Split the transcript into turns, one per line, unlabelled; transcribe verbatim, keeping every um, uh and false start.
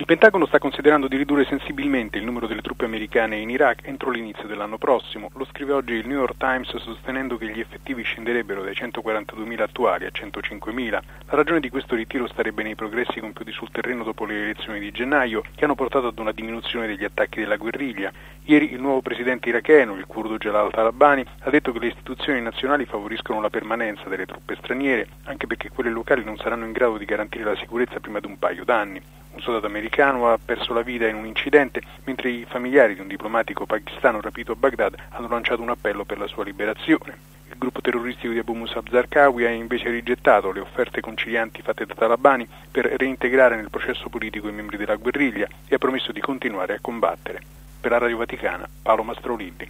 Il Pentagono sta considerando di ridurre sensibilmente il numero delle truppe americane in Iraq entro l'inizio dell'anno prossimo. Lo scrive oggi il New York Times, sostenendo che gli effettivi scenderebbero dai centoquarantaduemila attuali a centocinquemila. La ragione di questo ritiro starebbe nei progressi compiuti sul terreno dopo le elezioni di gennaio, che hanno portato ad una diminuzione degli attacchi della guerriglia. Ieri il nuovo presidente iracheno, il curdo Jalal Talabani, ha detto che le istituzioni nazionali favoriscono la permanenza delle truppe straniere, anche perché quelle locali non saranno in grado di garantire la sicurezza prima di un paio d'anni. Un soldato americano ha perso la vita in un incidente, mentre i familiari di un diplomatico pakistano rapito a Baghdad hanno lanciato un appello per la sua liberazione. Il gruppo terroristico di Abu Musab Zarqawi ha invece rigettato le offerte concilianti fatte da Talabani per reintegrare nel processo politico i membri della guerriglia e ha promesso di continuare a combattere. Per la Radio Vaticana, Paolo Mastrolilli.